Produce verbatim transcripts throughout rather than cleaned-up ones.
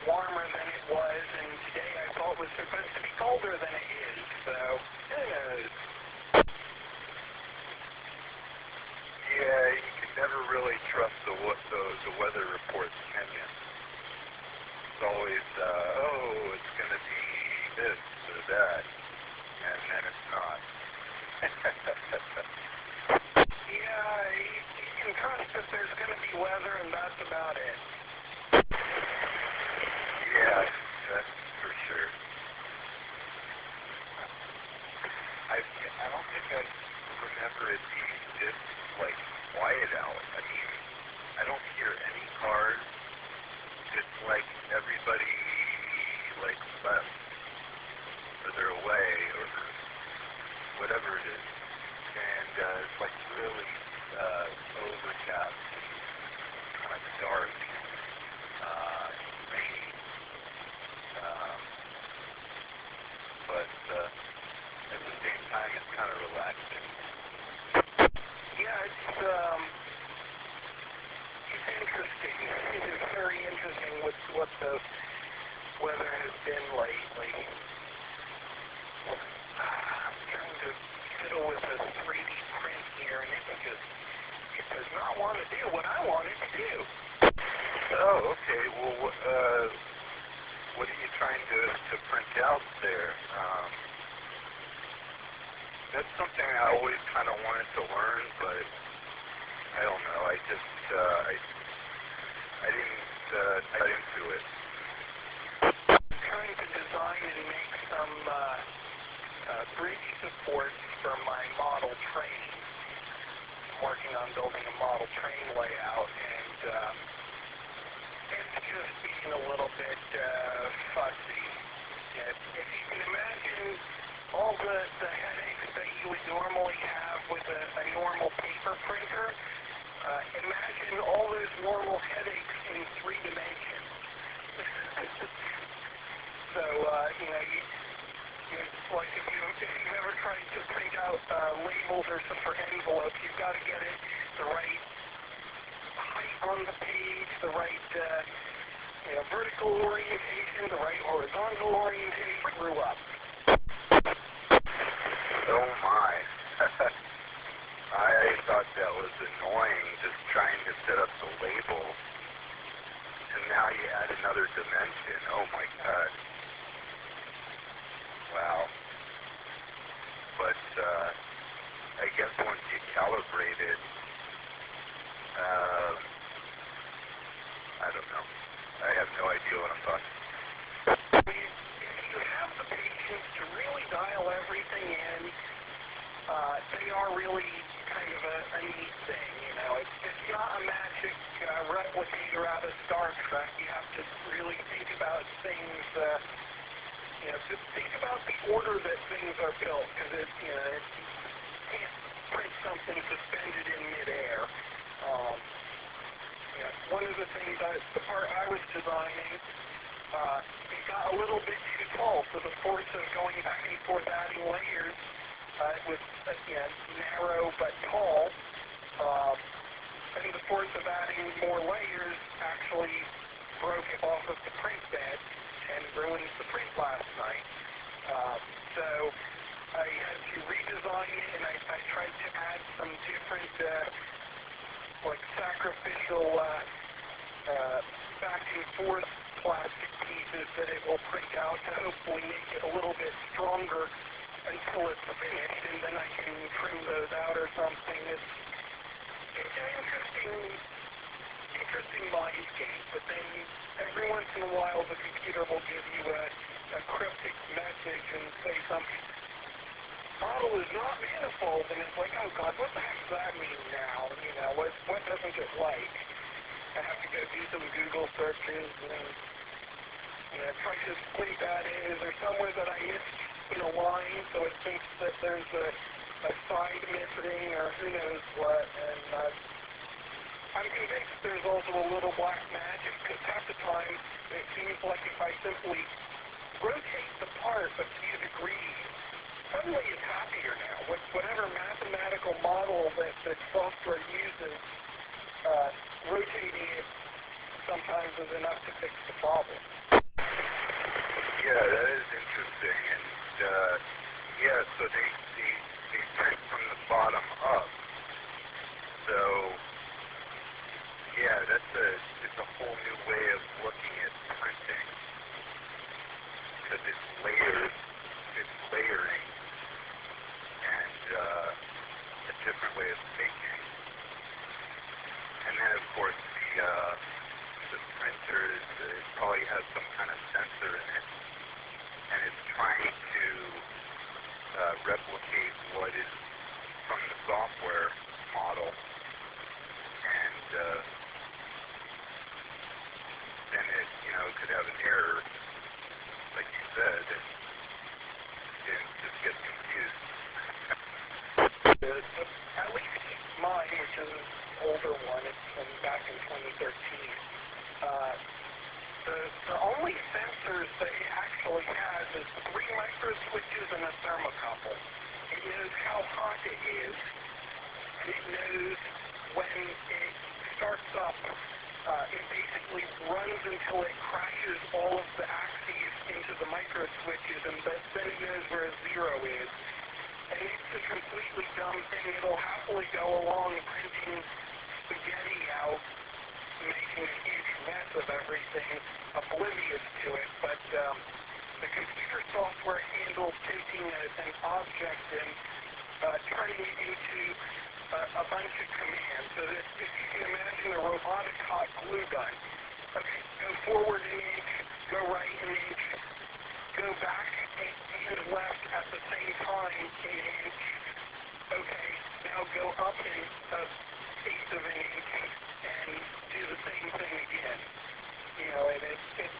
warmer than it was, and today I thought was supposed to be colder than it is, so who knows? Yeah, you can never really trust the what the, the weather reports, can you? It's always, uh, oh, it's going to be this or that, and then it's not. Yeah, you, you can trust that there's going to be weather, and that's about it. Yeah, that's for sure. I I don't think I remember it being this, like, quiet out. I mean, I don't hear any cars. It's like everybody, like, left, or they're away, or whatever it is. And uh, it's, like, really uh, overcast, kind of dark, uh, rainy. Um, but uh, at the same time, it's kind of relaxing. Yeah, it's, um, it's interesting. It is very interesting what, what the weather has been lately. I'm trying to fiddle with a three D print here, and it just, it does not want to do what I want it to do. Oh, okay. Well, wh- uh, what are you trying to, to print out there? Um, that's something I always kind of wanted to learn, but I don't know. I just, uh, I, I didn't uh, cut into it. I'm trying to design and make some uh, uh, three D supports for my model train. I'm working on building a model train layout, and um, it's just being a little bit uh, fussy. If, if you can imagine all the, the headaches that you would normally have with a, a normal paper printer, uh, imagine all those normal headaches in three dimensions. So, uh, you know, you, you, like if, you, if you've ever tried to print out uh, labels or some for envelopes, you've got to get it the right height on the page, the right uh, you know, vertical orientation, the right horizontal orientation. Grew up. Oh my. I thought that was annoying, just trying to set up the label. And now you add another dimension. Oh my god. Wow. But, uh, I guess once you calibrate it, uh, I don't know. I have no idea what I'm talking about. If you have the patience to really dial everything in, uh, they are really kind of a, a neat thing, you know. It's, it's not a magic uh, replicator out of Star Trek. You have to really think about things, uh, you know, just think about the order that things are built, because it, you know, it, you can't print something suspended in midair. Um, you know, one of the things, I, the part I was designing, uh, it got a little bit too tall, so the force of going back and forth adding layers, uh, it was, uh, you know, narrow but tall, um, and the force of adding more layers actually broke it off of the print bed and ruined the print last night. Um, so I had to redesign it, and I, I tried to add some different, uh, like sacrificial, uh, uh, back and forth plastic pieces that it will print out to hopefully make it a little bit stronger until it's finished, and then I can trim those out or something. It's, it's an interesting, interesting mind game, but then every once in a while the computer will give you a, a cryptic message and say something, model is not manifold, and it's like, oh god, what the heck does that mean now? You know, what, what doesn't it like? I have to go do some Google searches and, you know, try to explain that is, or somewhere that I missed in a line, so it thinks that there's a, a side missing, or who knows what, and uh, I'm convinced there's also a little black magic, because half the time it seems like if I simply rotate the part a few degrees, suddenly it's happier now. With whatever mathematical model that the software uses, uh, rotating it sometimes is enough to fix the problem. Yeah, that is interesting. And, uh, yeah, so they, they, they print from the bottom up. So, yeah, that's a, it's a whole new way of looking at printing. Because it's layers, it's layering, and, uh, a different way of thinking. And then, of course, the, uh, the printer is, uh, it probably has some kind of sensor in it, and it's trying to uh, replicate what is from the software model, and uh, then it, you know, could have an error, like you said, and, and just get confused. The, the, at least mine, which is an older one, it's from back in twenty thirteen, uh, the, the only sensors that it actually has is three micro switches and a thermocouple. It knows how hot it is, and it knows when it starts up. Uh, it basically runs until it crashes all of the axes into the micro switches, and then it knows where zero is. And it's a completely dumb thing. It'll happily go along printing spaghetti out, making a huge mess of everything, oblivious to it. But um, the computer software handles taking a, an object and uh, turning it into uh, a bunch of commands. So that if you can imagine a robotic hot glue gun, okay, go forward an inch, go right an inch, go back and left at the same time an inch. Okay, now go up in a eighth of an inch and do the same thing again. You know, and it's, it's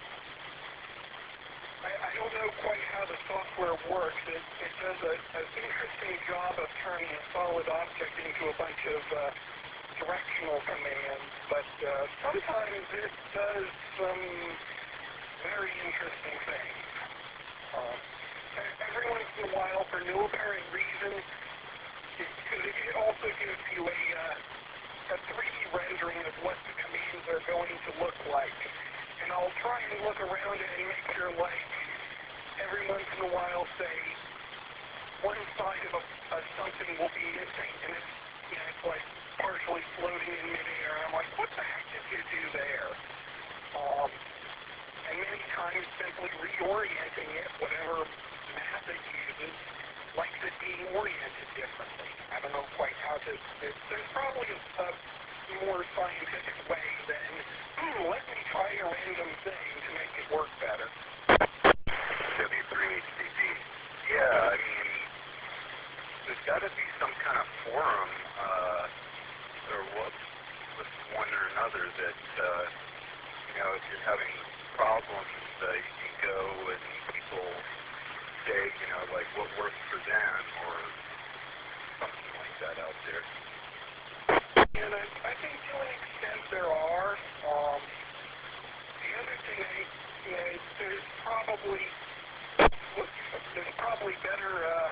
I, I don't know quite how the software works. It, it does a, an interesting job of turning a solid object into a bunch of uh, directional commands, but uh, sometimes it does some very interesting things. Uh, every once in a while, for no apparent reason, it, it also gives you a, uh, a three D rendering of what the commands are going to look like. And I'll try and look around it and make sure, like, every once in a while, say, one side of a, a something will be missing, and it's, you know, it's like partially floating in midair, and I'm like, what the heck did you do there? Um, and many times simply reorienting it, whatever math it uses, likes it being oriented differently. I don't know quite how to, there's, there's probably a, a more scientific way than, hmm, let me try a random thing to make it work better. W three H D D. Yeah, I mean, there's got to be some kind of forum, uh, or what, with one or another that, uh, you know, if you're having problems, uh, you can go and people say, you know, like what works for them or something like that out there. And I, I think to an extent there are. Um, the other thing, I, you know, there's probably there's probably better uh,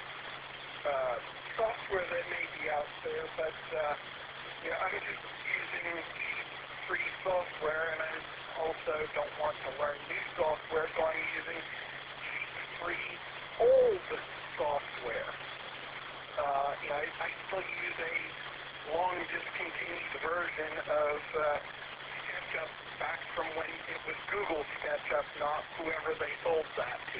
uh, software that may be out there, but uh, you know, I'm just using free software, and I also don't want to learn new software, so I'm using free old software. Uh, you know, I, I still use a long discontinued version of uh, SketchUp back from when it was Google SketchUp, not whoever they sold that to.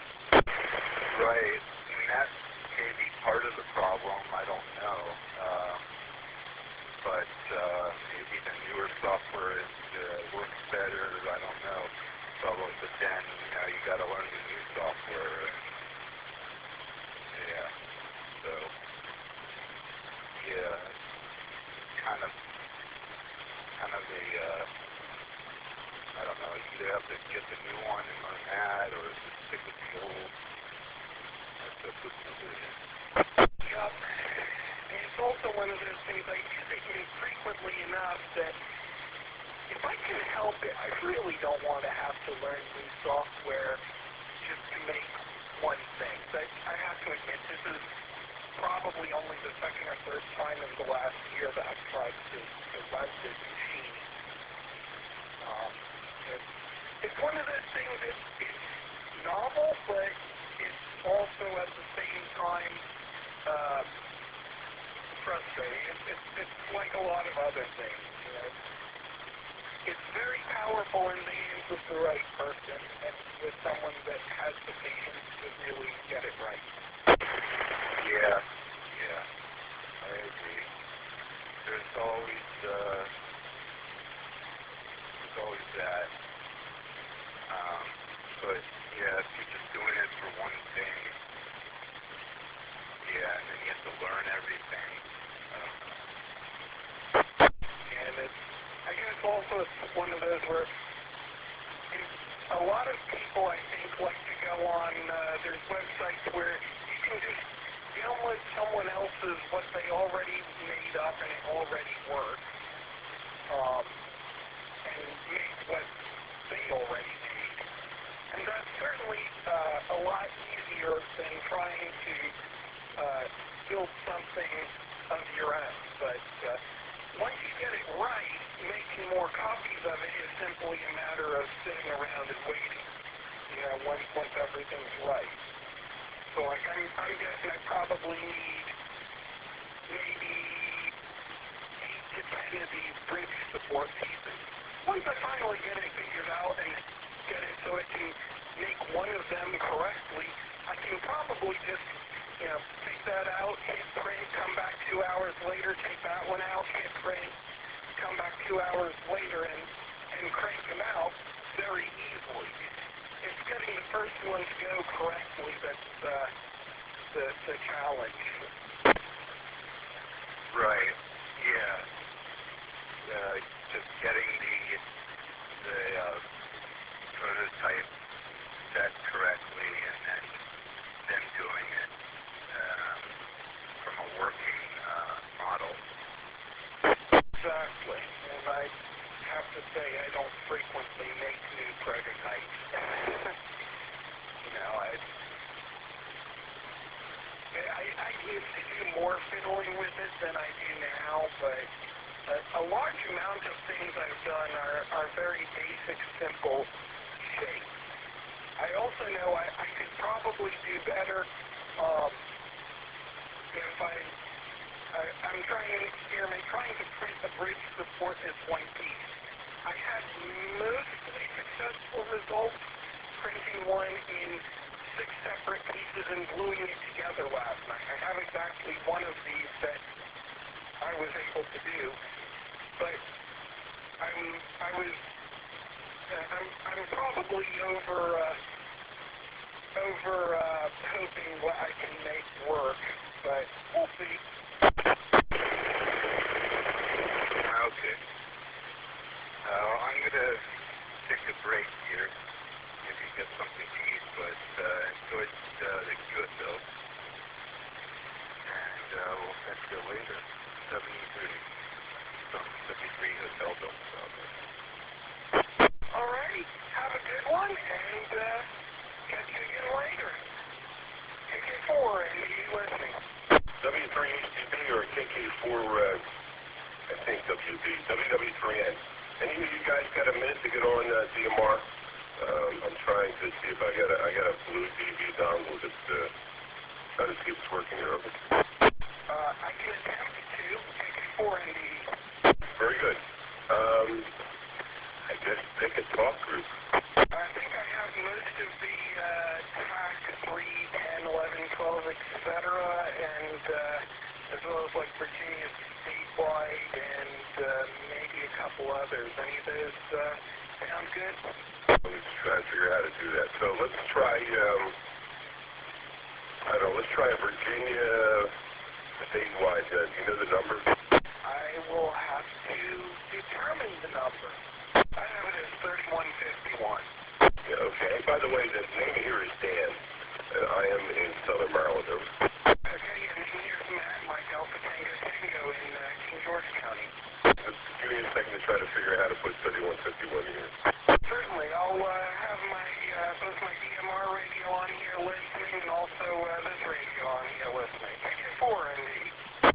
Right, and that may be part of the problem, I don't know. Uh, but uh, maybe the newer software is, uh, works better, I don't know. Probably, but then, you know, you got to learn the new software. And, yeah, so, yeah, kind of, kind of a, uh, I don't know, you either have to get the new one and learn that, or just stick with the old. That's a good decision. Yep. And it's also one of those things, I use it infrequently enough that if I can help it, I really don't want to have to learn new software just to make one thing. But I have to admit, this is probably only the second or third time in the last year that I've tried to, to run this machine. Um, it's, it's one of those things that it novel, but it's also at the same time uh, frustrating. It's, it's, it's like a lot of other things, you know. It's very powerful in the hands of the right person and with someone that has the patience to really get it right. Yeah, yeah, I agree. There's always, uh, there's always that. Um, but yeah, if you're just doing it for one thing, yeah, and then you have to learn everything. Um, And it's, I guess also it's one of those where it's, a lot of people, I think, like to go on, uh, there's websites where you can just download someone else's, what they already made up and it already works, um, and make what they already made. And that's certainly uh, a lot easier than trying to uh, build something of your own. But uh, once you get it right, making more copies of it is simply a matter of sitting around and waiting, you know, once, once everything's right. So like I'm, I'm guessing I probably need maybe eight to ten of these bridge support pieces. Once I finally get it figured out and get it so it can make one of them correctly, I can probably just, you know, take that out, hit print, come back two hours later, take that one out, hit print, come back two hours later and, and crank them out very easily. It's getting the first one to go correctly that's uh, the, the challenge. right, yeah. Uh, just getting the, the uh, prototype set correctly and then, then doing it um, from a working uh, model. Exactly. And I have to say I don't frequently make new prototypes. you know, I, I, I used to do more fiddling with it than I do now, but a, a large amount of things I've done are, are very basic, simple shapes. I also know I, I could probably do better um, if I, I, I'm trying an experiment, trying to print the bridge support as one piece. I had mostly successful results printing one in six separate pieces and gluing it together last night. I have exactly one of these that I was able to do, but I'm, I was, uh, I'm, I'm probably over, uh, over, uh, hoping what I can make work, but we'll see. Okay. Uh, I'm going to take a break here. Maybe get something to eat, but uh, enjoyed uh, the good though. And uh, we'll catch you later. seventy-three. Some seventy-three hotel buildings out there. Alright, have a good one, and uh, catch you again later. K K four, and you listening. W three H T B or K K four, uh, I think W B, W W three N. Any of you guys got a minute to get on uh, D M R? Um, I'm trying to see if I got a, I got a blue D V dongle that's, uh, trying to see if it's working here. Over. Uh, I can attempt to. K K four, N D. Very good. Um, I guess pick a talk group. I think I have most of the uh, T A C three, ten, eleven, twelve, et cetera, and uh, as well as like Virginia statewide and uh, maybe a couple others. Any of those uh, sound good? Let's try and figure out how to do that. So let's try, um, I don't know, let's try Virginia statewide. Uh, do you know the number? I will have to determine the number. I have it as thirty-one fifty-one. Yeah, okay. By the way, the name here is Dan. Uh, I am in Southern Maryland. Okay, and here's Matt, Mike Alpha Tango Tango in uh, King George County. Just give me a second to try to figure out how to put thirty-one fifty-one here. Certainly, I'll uh, have my uh, both my D